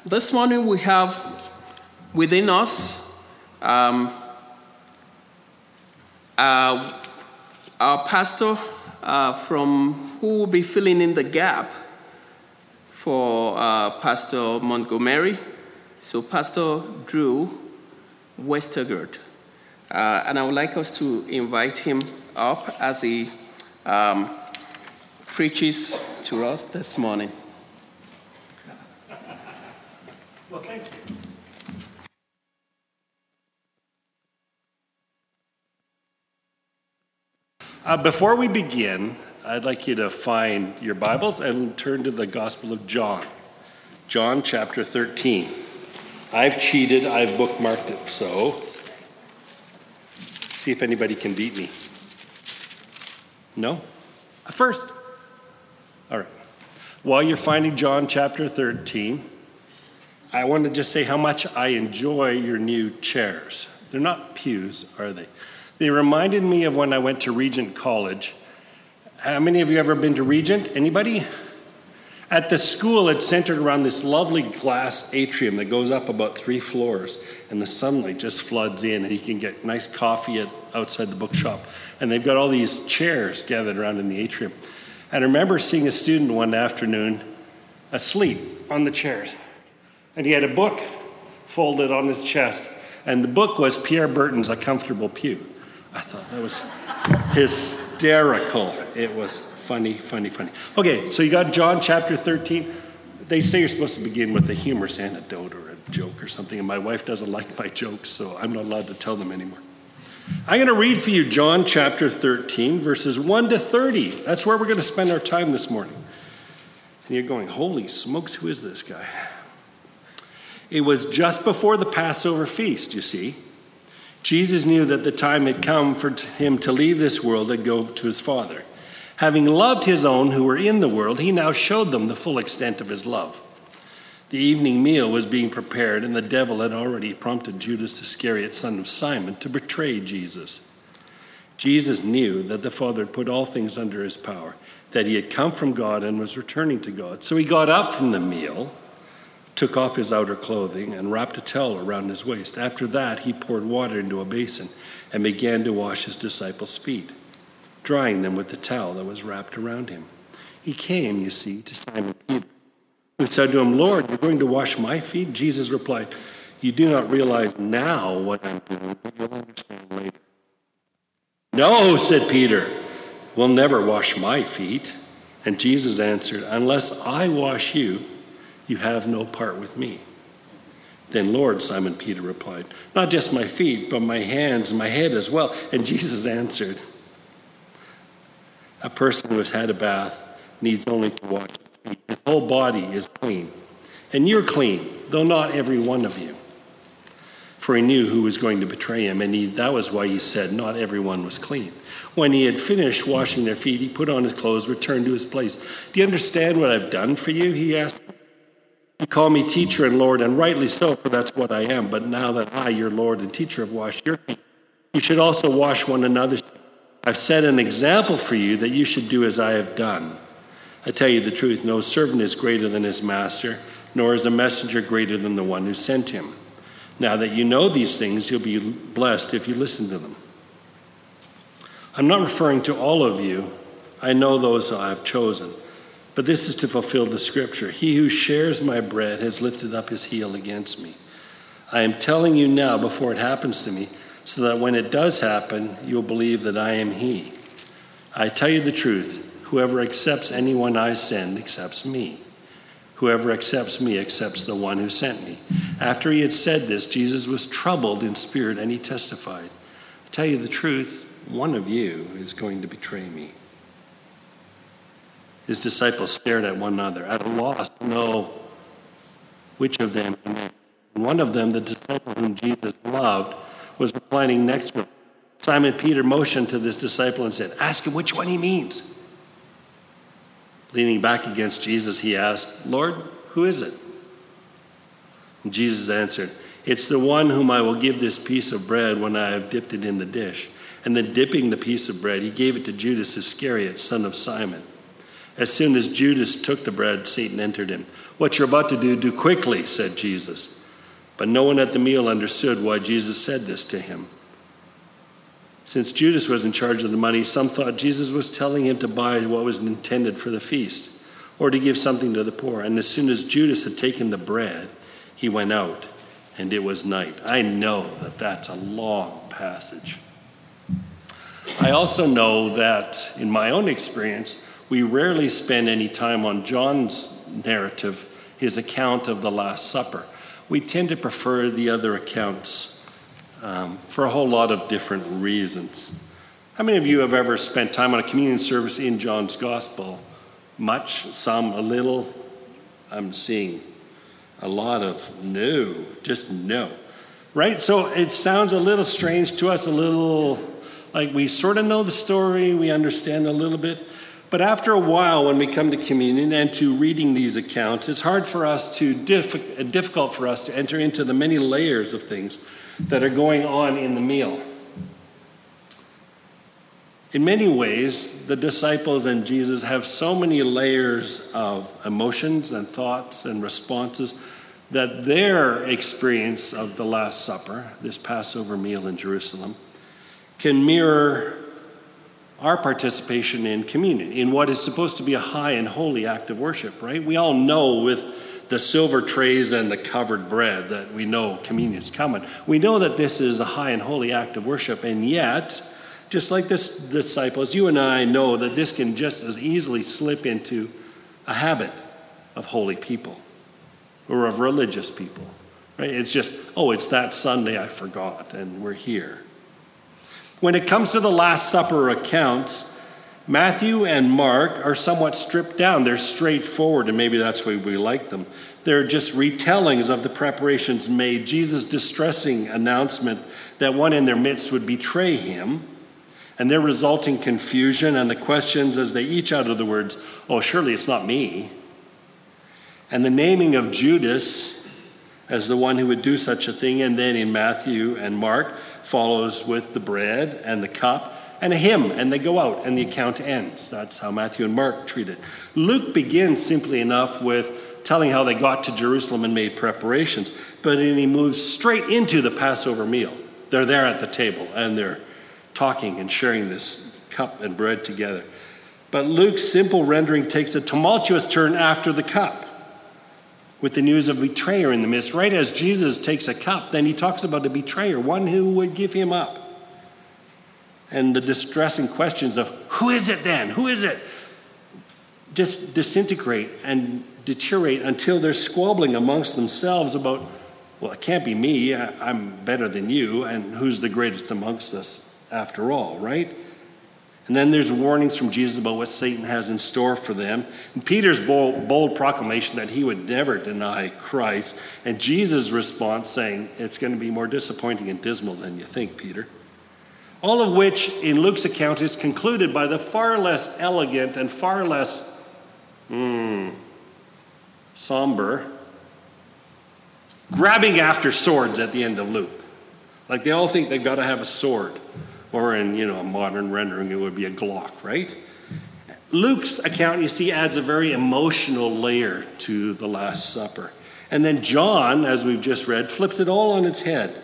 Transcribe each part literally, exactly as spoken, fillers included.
This morning we have within us um, uh, our pastor uh, from who will be filling in the gap for uh, Pastor Montgomery. So Pastor Drew Westergaard. Uh, and I would like us to invite him up as he um, preaches to us this morning. Well, thank you. Uh, before we begin, I'd like you to find your Bibles and turn to the Gospel of John. John chapter thirteen. I've cheated, I've bookmarked it, so see if anybody can beat me. No? First? All right. While you're finding John chapter thirteen, I want to just say how much I enjoy your new chairs. They're not pews, are they? They reminded me of when I went to Regent College. How many of you ever been to Regent? Anybody? At the school, it's centered around this lovely glass atrium that goes up about three floors, and the sunlight just floods in, and you can get nice coffee at, outside the bookshop. And they've got all these chairs gathered around in the atrium. And I remember seeing a student one afternoon asleep on the chairs. And he had a book folded on his chest. And the book was Pierre Berton's A Comfortable Pew. I thought that was hysterical. It was funny, funny, funny. Okay, so you got John chapter thirteen. They say you're supposed to begin with a humorous anecdote or a joke or something. And my wife doesn't like my jokes, so I'm not allowed to tell them anymore. I'm going to read for you John chapter thirteen, verses one to thirty. That's where we're going to spend our time this morning. And you're going, holy smokes, who is this guy? It was just before the Passover feast, you see. Jesus knew that the time had come for him to leave this world and go to his Father. Having loved his own who were in the world, he now showed them the full extent of his love. The evening meal was being prepared, and the devil had already prompted Judas Iscariot, son of Simon, to betray Jesus. Jesus knew that the Father had put all things under his power, that he had come from God and was returning to God. So he got up from the meal, took off his outer clothing, and wrapped a towel around his waist. After that, he poured water into a basin and began to wash his disciples' feet, drying them with the towel that was wrapped around him. He came, you see, to Simon Peter, who said to him, "Lord, you're going to wash my feet?" Jesus replied, "You do not realize now what I'm doing, but you'll understand later." "No," said Peter, "will never wash my feet." And Jesus answered, "Unless I wash you, you have no part with me." "Then, Lord," Simon Peter replied, "not just my feet, but my hands and my head as well." And Jesus answered, "A person who has had a bath needs only to wash his feet. His whole body is clean. And you're clean, though not every one of you." For he knew who was going to betray him, and he, that was why he said not everyone was clean. When he had finished washing their feet, he put on his clothes, returned to his place. "Do you understand what I've done for you?" he asked. "You call me teacher and Lord, and rightly so, for that's what I am. But now that I, your Lord and teacher, have washed your feet, you should also wash one another's feet. I've set an example for you that you should do as I have done. I tell you the truth, no servant is greater than his master, nor is a messenger greater than the one who sent him. Now that you know these things, you'll be blessed if you listen to them. I'm not referring to all of you. I know those I have chosen. But this is to fulfill the scripture. He who shares my bread has lifted up his heel against me. I am telling you now before it happens to me, so that when it does happen, you'll believe that I am he. I tell you the truth, whoever accepts anyone I send accepts me. Whoever accepts me accepts the one who sent me." After he had said this, Jesus was troubled in spirit, and he testified, "I tell you the truth, one of you is going to betray me." His disciples stared at one another, at a loss to know which of them he meant. And one of them, the disciple whom Jesus loved, was reclining next to him. Simon Peter motioned to this disciple and said, "Ask him which one he means." Leaning back against Jesus, he asked, "Lord, who is it?" And Jesus answered, "It's the one whom I will give this piece of bread when I have dipped it in the dish." And then dipping the piece of bread, he gave it to Judas Iscariot, son of Simon. As soon as Judas took the bread, Satan entered him. "What you're about to do, do quickly," said Jesus. But no one at the meal understood why Jesus said this to him. Since Judas was in charge of the money, some thought Jesus was telling him to buy what was intended for the feast, or to give something to the poor. And as soon as Judas had taken the bread, he went out, and it was night. I know that that's a long passage. I also know that, in my own experience, we rarely spend any time on John's narrative, his account of the Last Supper. We tend to prefer the other accounts um, for a whole lot of different reasons. How many of you have ever spent time on a communion service in John's Gospel? Much, some, a little? I'm seeing a lot of no, just no. Right? So it sounds a little strange to us, a little like we sort of know the story, we understand a little bit. But after a while, when we come to communion and to reading these accounts, it's hard for us to, diff- difficult for us to enter into the many layers of things that are going on in the meal. In many ways, the disciples and Jesus have so many layers of emotions and thoughts and responses that their experience of the Last Supper, this Passover meal in Jerusalem, can mirror our participation in communion, in what is supposed to be a high and holy act of worship, right? We all know with the silver trays and the covered bread that we know communion's coming. We know that this is a high and holy act of worship, and yet, just like the disciples, you and I know that this can just as easily slip into a habit of holy people or of religious people, right? It's just, oh, it's that Sunday I forgot, and we're here. When it comes to the Last Supper accounts, Matthew and Mark are somewhat stripped down. They're straightforward, and maybe that's why we like them. They're just retellings of the preparations made, Jesus' distressing announcement that one in their midst would betray him, and their resulting confusion and the questions as they each utter the words, "Oh, surely it's not me," and the naming of Judas as the one who would do such a thing. And then in Matthew and Mark follows with the bread and the cup and a hymn, and they go out and the account ends. That's how Matthew and Mark treat it. Luke begins simply enough with telling how they got to Jerusalem and made preparations, but then he moves straight into the Passover meal. They're there at the table and they're talking and sharing this cup and bread together. But Luke's simple rendering takes a tumultuous turn after the cup, with the news of betrayer in the midst. Right as Jesus takes a cup, then he talks about a betrayer, one who would give him up. And the distressing questions of, who is it then? Who is it? Just disintegrate and deteriorate until they're squabbling amongst themselves about, well, it can't be me, I'm better than you, and who's the greatest amongst us after all, right? And then there's warnings from Jesus about what Satan has in store for them. And Peter's bold, bold proclamation that he would never deny Christ. And Jesus' response saying, it's going to be more disappointing and dismal than you think, Peter. All of which, in Luke's account, is concluded by the far less elegant and far less mm, somber grabbing after swords at the end of Luke. Like they all think they've got to have a sword. Or in, you know, a modern rendering, it would be a Glock, right? Luke's account, you see, adds a very emotional layer to the Last Supper. And then John, as we've just read, flips it all on its head,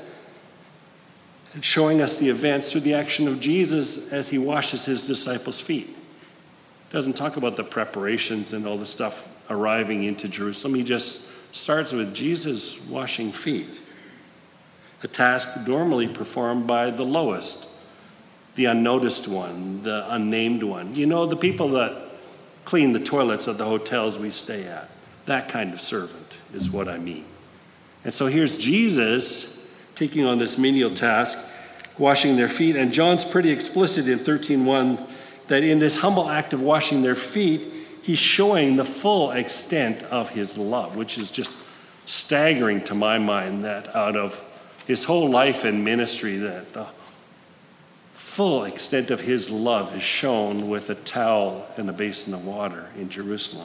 and showing us the events through the action of Jesus as he washes his disciples' feet. Doesn't talk about the preparations and all the stuff arriving into Jerusalem. He just starts with Jesus washing feet, a task normally performed by the lowest, the unnoticed one, the unnamed one. You know, the people that clean the toilets at the hotels we stay at. That kind of servant is what I mean. And so here's Jesus taking on this menial task, washing their feet. And John's pretty explicit in thirteen one that in this humble act of washing their feet, he's showing the full extent of his love, which is just staggering to my mind, that out of his whole life and ministry, that the full extent of his love is shown with a towel and a basin of water in Jerusalem.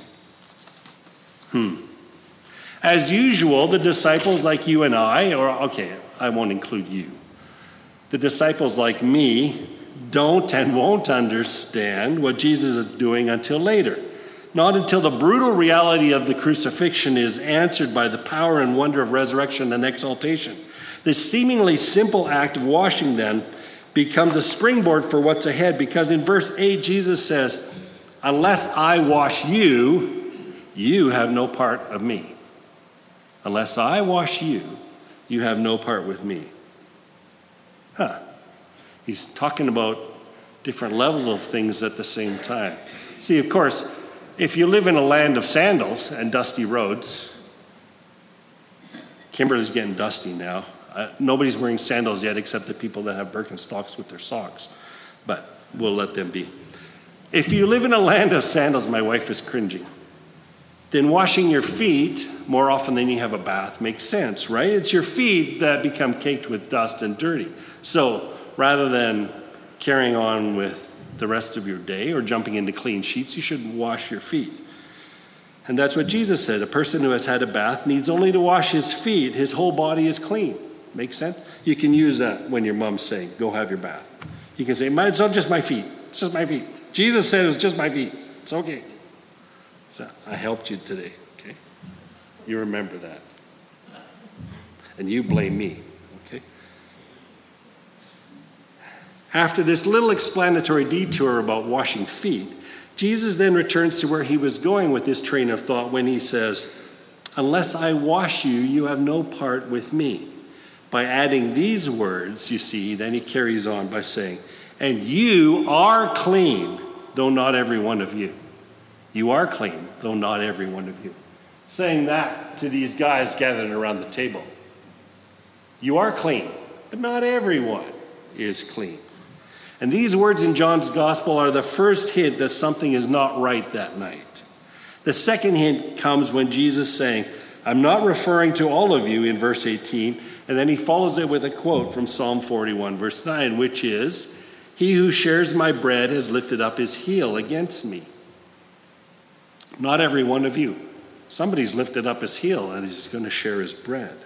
Hmm. As usual, the disciples like you and I, or okay, I won't include you. The disciples like me don't and won't understand what Jesus is doing until later. Not until the brutal reality of the crucifixion is answered by the power and wonder of resurrection and exaltation. This seemingly simple act of washing then becomes a springboard for what's ahead, because in verse eight, Jesus says, unless I wash you, you have no part of me. Unless I wash you, you have no part with me. Huh. He's talking about different levels of things at the same time. See, of course, if you live in a land of sandals and dusty roads, Kimberley's getting dusty now. Uh, nobody's wearing sandals yet except the people that have Birkenstocks with their socks. But we'll let them be. If you live in a land of sandals, my wife is cringing, then washing your feet more often than you have a bath makes sense, right? It's your feet that become caked with dust and dirty. So rather than carrying on with the rest of your day or jumping into clean sheets, you should wash your feet. And that's what Jesus said. A person who has had a bath needs only to wash his feet. His whole body is clean. Makes sense? You can use that when your mom's saying, go have your bath. You can say, it's not just my feet. It's just my feet. Jesus said it's just my feet. It's okay. So I helped you today, okay? You remember that. And you blame me, okay? After this little explanatory detour about washing feet, Jesus then returns to where he was going with this train of thought when he says, unless I wash you, you have no part with me. By adding these words, you see, then he carries on by saying, and you are clean, though not every one of you. You are clean, though not every one of you. Saying that to these guys gathered around the table. You are clean, but not everyone is clean. And these words in John's gospel are the first hint that something is not right that night. The second hint comes when Jesus is saying, I'm not referring to all of you in verse eighteen, and then he follows it with a quote from Psalm forty-one, verse nine, which is, he who shares my bread has lifted up his heel against me. Not every one of you. Somebody's lifted up his heel and he's going to share his bread.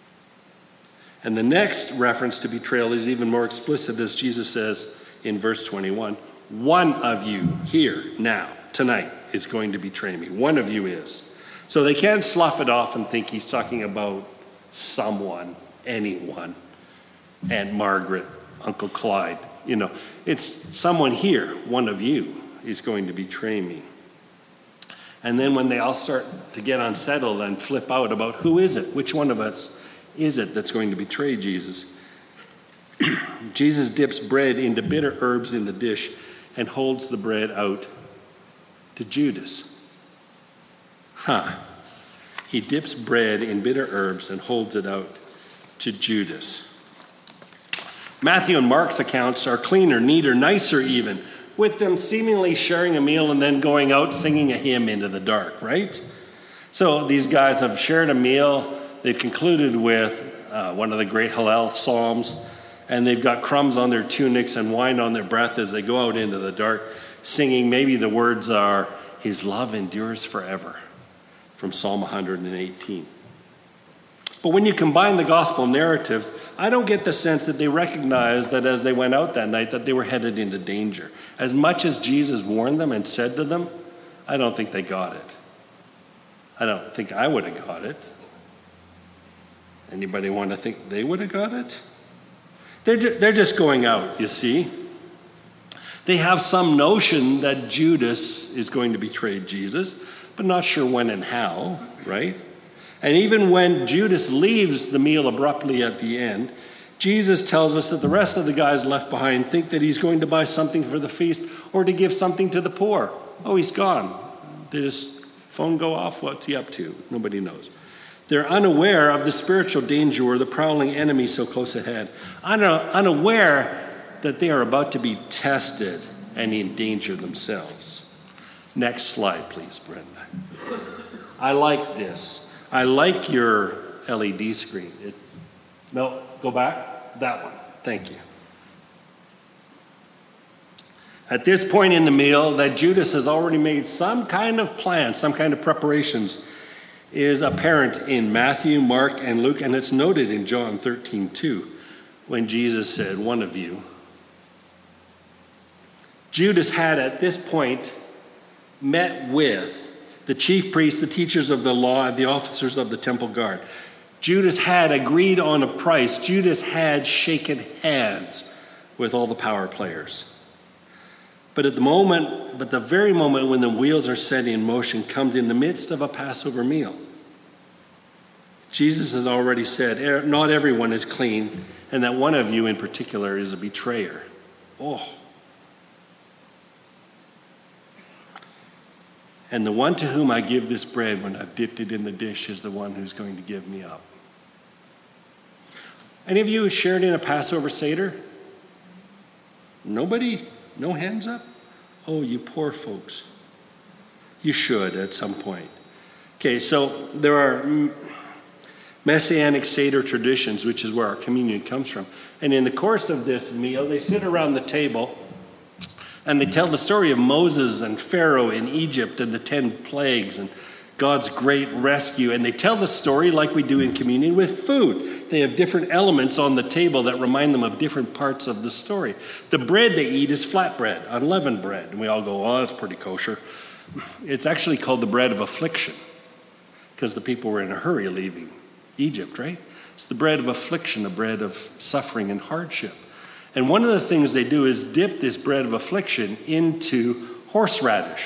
And the next reference to betrayal is even more explicit, as Jesus says in verse twenty-one, one of you here, now, tonight, is going to betray me. One of you is. So they can't slough it off and think he's talking about someone, anyone, Aunt Margaret, Uncle Clyde. You know, it's someone here, one of you, is going to betray me. And then when they all start to get unsettled and flip out about who is it, which one of us is it that's going to betray Jesus, Jesus dips bread into bitter herbs in the dish and holds the bread out to Judas. Huh. He dips bread in bitter herbs and holds it out to Judas. Matthew and Mark's accounts are cleaner, neater, nicer even, with them seemingly sharing a meal and then going out singing a hymn into the dark, right? So these guys have shared a meal. They've concluded with uh, one of the great Hallel psalms, and they've got crumbs on their tunics and wine on their breath as they go out into the dark, singing. Maybe the words are, his love endures forever, from Psalm one hundred eighteen. But when you combine the gospel narratives, I don't get the sense that they recognized that as they went out that night that they were headed into danger. As much as Jesus warned them and said to them, I don't think they got it. I don't think I would have got it. Anybody want to think they would have got it? They're, ju- they're just going out, you see. They have some notion that Judas is going to betray Jesus, but not sure when and how, right? And even when Judas leaves the meal abruptly at the end, Jesus tells us that the rest of the guys left behind think that he's going to buy something for the feast or to give something to the poor. Oh, he's gone. Did his phone go off? What's he up to? Nobody knows. They're unaware of the spiritual danger or the prowling enemy so close ahead. Unaware that they are about to be tested and in danger themselves. Next slide, please, Brenda. I like this. I like your L E D screen. It's no, go back. That one. Thank you. At this point in the meal, that Judas has already made some kind of plan, some kind of preparations, is apparent in Matthew, Mark, and Luke, and it's noted in John thirteen two, when Jesus said, one of you. Judas had at this point met with the chief priests, the teachers of the law, and the officers of the temple guard. Judas had agreed on a price. Judas had shaken hands with all the power players. But at the moment, but the very moment when the wheels are set in motion comes in the midst of a Passover meal. Jesus has already said, not everyone is clean, and that one of you in particular is a betrayer. Oh. And the one to whom I give this bread when I've dipped it in the dish is the one who's going to give me up. Any of you shared in a Passover Seder? Nobody? No hands up? Oh, you poor folks. You should at some point. Okay, so there are Messianic Seder traditions, which is where our communion comes from. And in the course of this meal, they sit around the table and they tell the story of Moses and Pharaoh in Egypt and the ten plagues and God's great rescue. And they tell the story like we do in communion with food. They have different elements on the table that remind them of different parts of the story. The bread they eat is flatbread, unleavened bread. And we all go, oh, that's pretty kosher. It's actually called the bread of affliction because the people were in a hurry leaving Egypt, right? It's the bread of affliction, the bread of suffering and hardship. And one of the things they do is dip this bread of affliction into horseradish.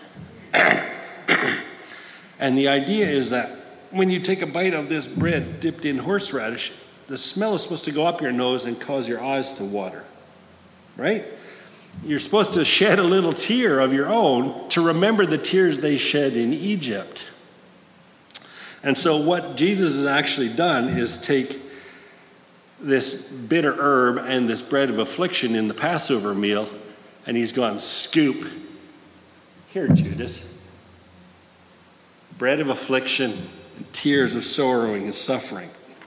And the idea is that when you take a bite of this bread dipped in horseradish, the smell is supposed to go up your nose and cause your eyes to water, right? You're supposed to shed a little tear of your own to remember the tears they shed in Egypt. And so what Jesus has actually done is take this bitter herb and this bread of affliction in the Passover meal, and he's gone, scoop. Here, Judas. Bread of affliction, and tears of sorrowing and suffering.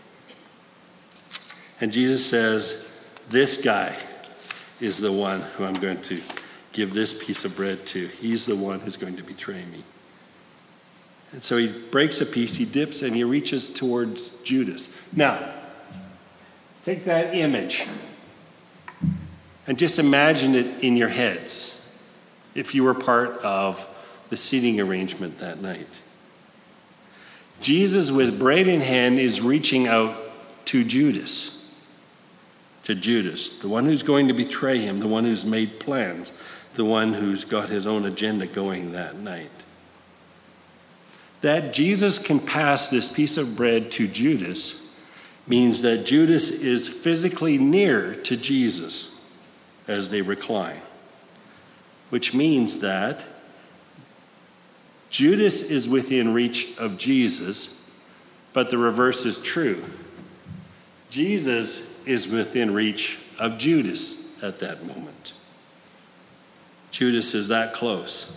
And Jesus says, this guy is the one who I'm going to give this piece of bread to. He's the one who's going to betray me. And so he breaks a piece, he dips, and he reaches towards Judas. Now, take that image and just imagine it in your heads if you were part of the seating arrangement that night. Jesus, with bread in hand, is reaching out to Judas. To Judas, the one who's going to betray him, the one who's made plans, the one who's got his own agenda going that night. That Jesus can pass this piece of bread to Judas means that Judas is physically near to Jesus as they recline, which means that Judas is within reach of Jesus, but the reverse is true. Jesus is within reach of Judas at that moment. Judas is that close.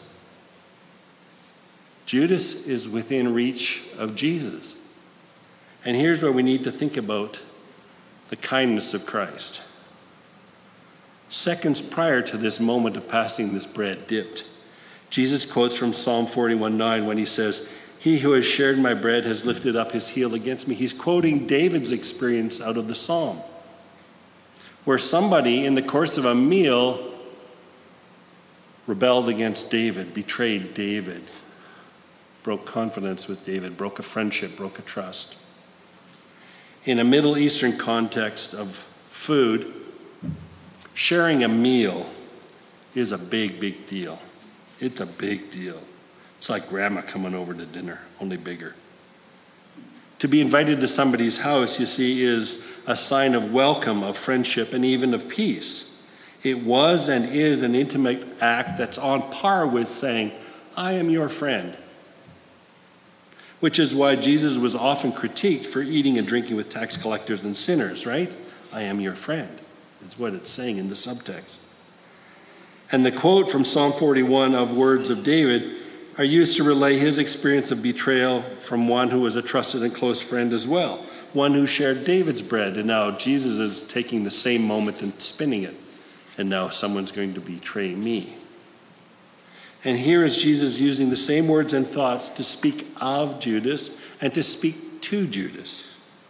Judas is within reach of Jesus. And here's where we need to think about the kindness of Christ. Seconds prior to this moment of passing this bread dipped, Jesus quotes from Psalm forty-one nine when he says, "He who has shared my bread has lifted up his heel against me." He's quoting David's experience out of the psalm, where somebody in the course of a meal rebelled against David, betrayed David, broke confidence with David, broke a friendship, broke a trust. In a Middle Eastern context of food, sharing a meal is a big, big deal. It's a big deal. It's like grandma coming over to dinner, only bigger. To be invited to somebody's house, you see, is a sign of welcome, of friendship, and even of peace. It was and is an intimate act that's on par with saying, "I am your friend." Which is why Jesus was often critiqued for eating and drinking with tax collectors and sinners, right? I am your friend. That's what it's saying in the subtext. And the quote from Psalm forty-one of words of David are used to relay his experience of betrayal from one who was a trusted and close friend as well, one who shared David's bread, and now Jesus is taking the same moment and spinning it, and now someone's going to betray me. And here is Jesus using the same words and thoughts to speak of Judas and to speak to Judas.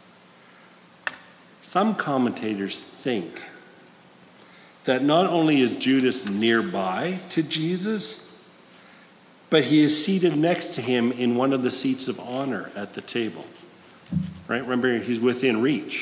Some commentators think that not only is Judas nearby to Jesus, but he is seated next to him in one of the seats of honor at the table. Right? Remember, he's within reach.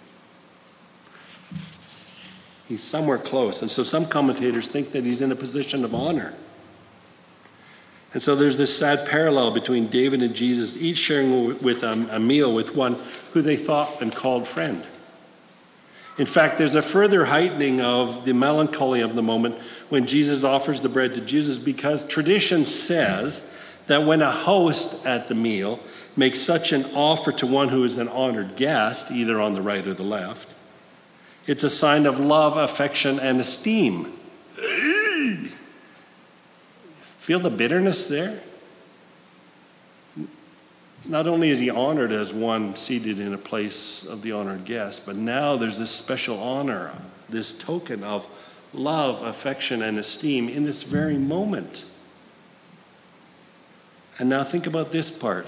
He's somewhere close. And so some commentators think that he's in a position of honor. And so there's this sad parallel between David and Jesus, each sharing with a, a meal with one who they thought and called friend. In fact, there's a further heightening of the melancholy of the moment when Jesus offers the bread to Jesus, because tradition says that when a host at the meal makes such an offer to one who is an honored guest, either on the right or the left, it's a sign of love, affection, and esteem. Feel the bitterness there? Not only is he honored as one seated in a place of the honored guest, but now there's this special honor, this token of love, affection, and esteem in this very moment. And now think about this part.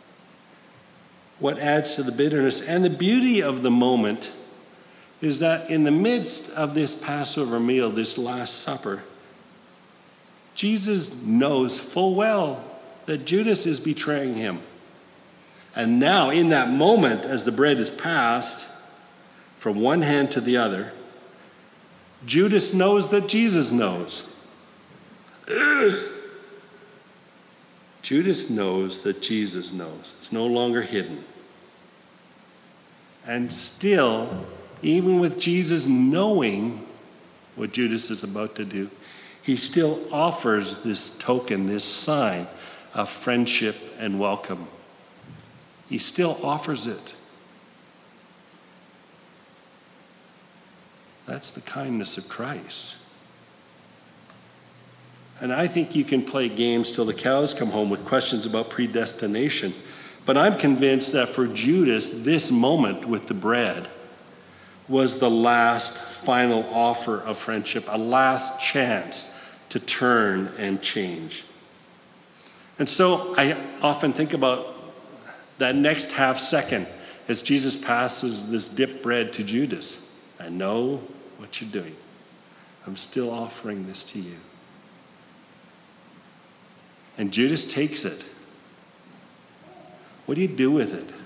What adds to the bitterness and the beauty of the moment is that in the midst of this Passover meal, this Last Supper, Jesus knows full well that Judas is betraying him. And now, in that moment, as the bread is passed from one hand to the other, Judas knows that Jesus knows. Ugh. Judas knows that Jesus knows. It's no longer hidden. And still, even with Jesus knowing what Judas is about to do, he still offers this token, this sign of friendship and welcome. He still offers it. That's the kindness of Christ. And I think you can play games till the cows come home with questions about predestination. But I'm convinced that for Judas, this moment with the bread was the last final offer of friendship, a last chance to turn and change. And so I often think about that next half second as Jesus passes this dipped bread to Judas. I know what you're doing. I'm still offering this to you. And Judas takes it. What do you do with it?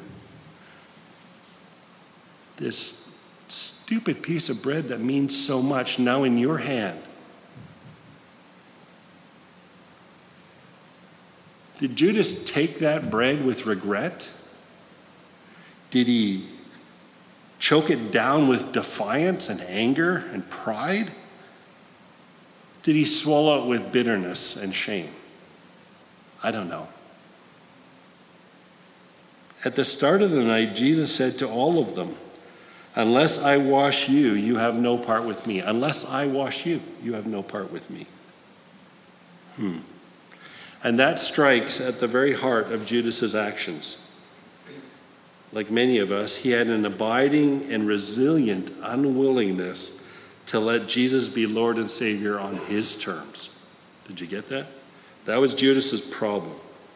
This stupid piece of bread that means so much now in your hand. Did Judas take that bread with regret? Did he choke it down with defiance and anger and pride? Did he swallow it with bitterness and shame? I don't know. At the start of the night, Jesus said to all of them, "Unless I wash you, you have no part with me. Unless I wash you, you have no part with me." Hmm. And that strikes at the very heart of Judas's actions. Like many of us, he had an abiding and resilient unwillingness to let Jesus be Lord and Savior on his terms. Did you get that? That was Judas's problem.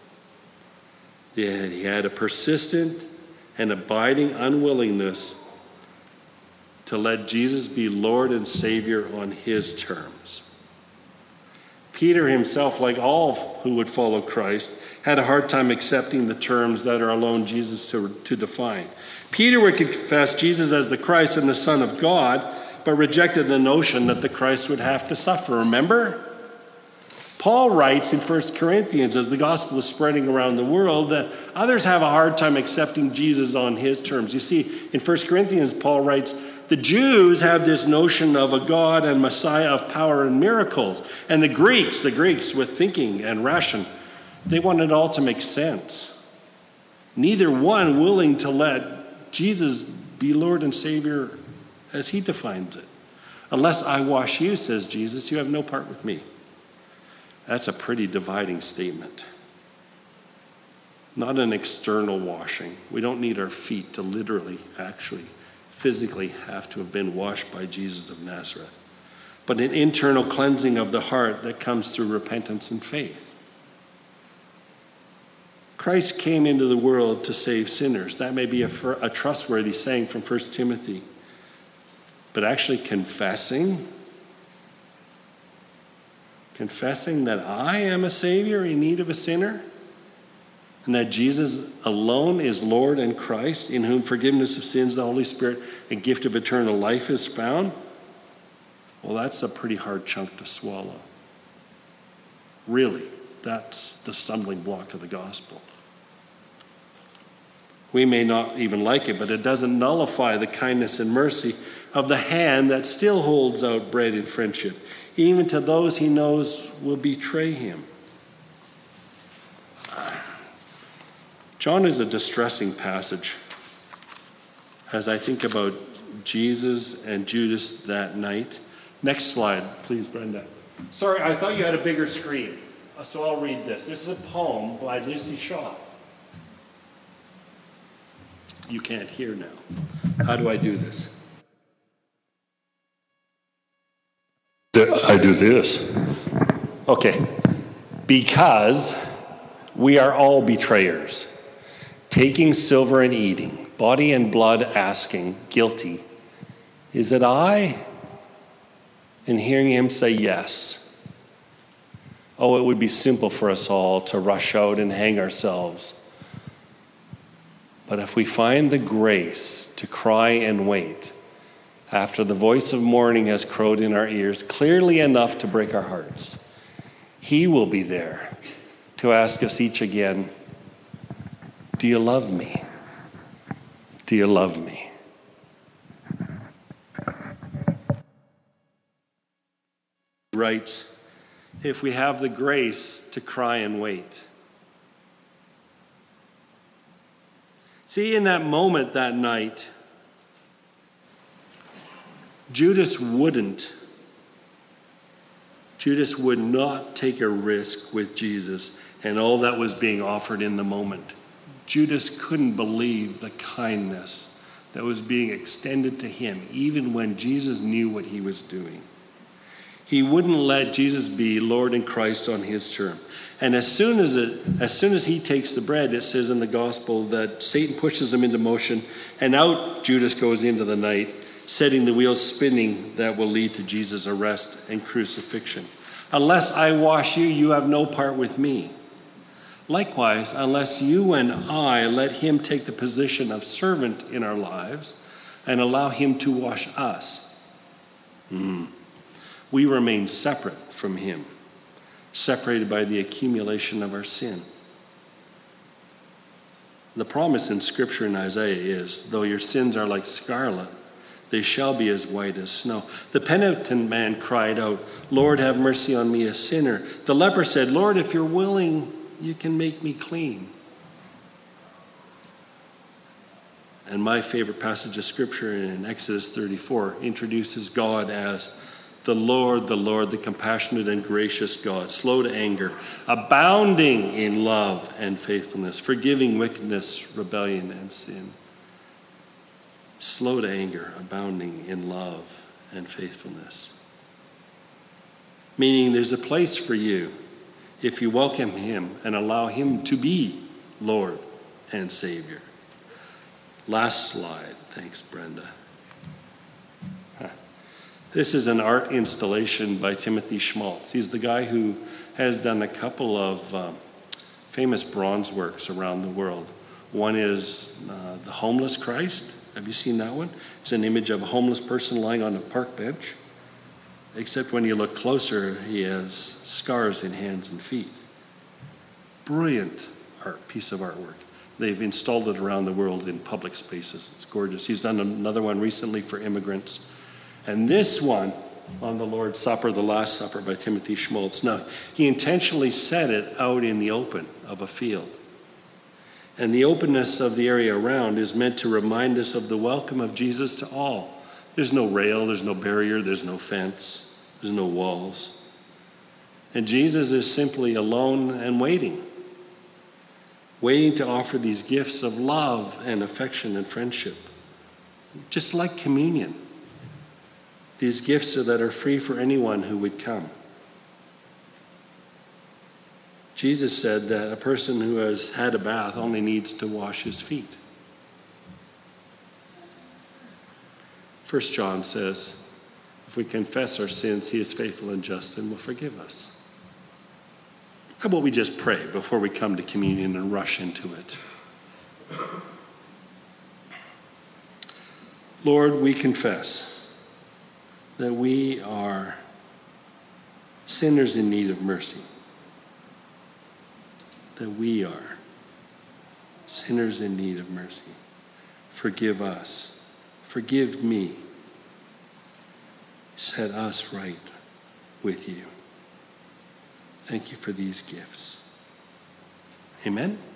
He had a persistent and abiding unwillingness to let Jesus be Lord and Savior on his terms. Peter himself, like all who would follow Christ, had a hard time accepting the terms that are alone Jesus to, to define. Peter would confess Jesus as the Christ and the Son of God, but rejected the notion that the Christ would have to suffer. Remember? Paul writes in First Corinthians, as the gospel is spreading around the world, that others have a hard time accepting Jesus on his terms. You see, in First Corinthians, Paul writes, the Jews have this notion of a God and Messiah of power and miracles. And the Greeks, the Greeks with thinking and ration, they want it all to make sense. Neither one willing to let Jesus be Lord and Savior as he defines it. Unless I wash you, says Jesus, you have no part with me. That's a pretty dividing statement. Not an external washing. We don't need our feet to literally, actually, physically have to have been washed by Jesus of Nazareth, but an internal cleansing of the heart that comes through repentance and faith. Christ came into the world to save sinners. That may be a, a trustworthy saying from First Timothy, but actually confessing confessing that I am a Savior in need of a sinner, and that Jesus alone is Lord and Christ, in whom forgiveness of sins, the Holy Spirit, and gift of eternal life is found, well, that's a pretty hard chunk to swallow. Really, that's the stumbling block of the gospel. We may not even like it, but it doesn't nullify the kindness and mercy of the hand that still holds out bread in friendship, even to those he knows will betray him. John is a distressing passage as I think about Jesus and Judas that night. Next slide, please, Brenda. Sorry, I thought you had a bigger screen, so I'll read this. This is a poem by Lucy Shaw. You can't hear now. How do I do this? I do this. Okay. Because we are all betrayers, taking silver and eating, body and blood asking, guilty, is it I? And hearing him say yes. Oh, it would be simple for us all to rush out and hang ourselves. But if we find the grace to cry and wait, after the voice of mourning has crowed in our ears clearly enough to break our hearts, he will be there to ask us each again, do you love me? Do you love me? He writes, if we have the grace to cry and wait. See, in that moment that night, Judas wouldn't. Judas would not take a risk with Jesus and all that was being offered in the moment. Judas couldn't believe the kindness that was being extended to him, even when Jesus knew what he was doing. He wouldn't let Jesus be Lord and Christ on his term. And as soon as it, as soon as he takes the bread, it says in the gospel that Satan pushes him into motion, and out Judas goes into the night, setting the wheels spinning that will lead to Jesus' arrest and crucifixion. Unless I wash you, you have no part with me. Likewise, unless you and I let him take the position of servant in our lives and allow him to wash us, mm, we remain separate from him, separated by the accumulation of our sin. The promise in Scripture in Isaiah is, though your sins are like scarlet, they shall be as white as snow. The penitent man cried out, Lord, have mercy on me, a sinner. The leper said, Lord, if you're willing, you can make me clean. And my favorite passage of Scripture in Exodus thirty-four introduces God as the Lord, the Lord, the compassionate and gracious God, slow to anger, abounding in love and faithfulness, forgiving wickedness, rebellion, and sin. Slow to anger, abounding in love and faithfulness. Meaning there's a place for you if you welcome him and allow him to be Lord and Savior. Last slide. Thanks, Brenda. This is an art installation by Timothy Schmaltz. He's the guy who has done a couple of um, famous bronze works around the world. One is uh, the Homeless Christ. Have you seen that one? It's an image of a homeless person lying on a park bench. Except when you look closer, he has scars in hands and feet. Brilliant art, piece of artwork. They've installed it around the world in public spaces. It's gorgeous. He's done another one recently for immigrants. And this one on the Lord's Supper, the Last Supper by Timothy Schmaltz. Now, he intentionally set it out in the open of a field. And the openness of the area around is meant to remind us of the welcome of Jesus to all. There's no rail, there's no barrier, there's no fence, there's no walls. And Jesus is simply alone and waiting. Waiting to offer these gifts of love and affection and friendship. Just like communion. These gifts are that are free for anyone who would come. Jesus said that a person who has had a bath only needs to wash his feet. First John says, if we confess our sins, he is faithful and just and will forgive us. How about we just pray before we come to communion and rush into it? Lord, we confess that we are sinners in need of mercy. That we are sinners in need of mercy. Forgive us. Forgive me. Set us right with you. Thank you for these gifts. Amen.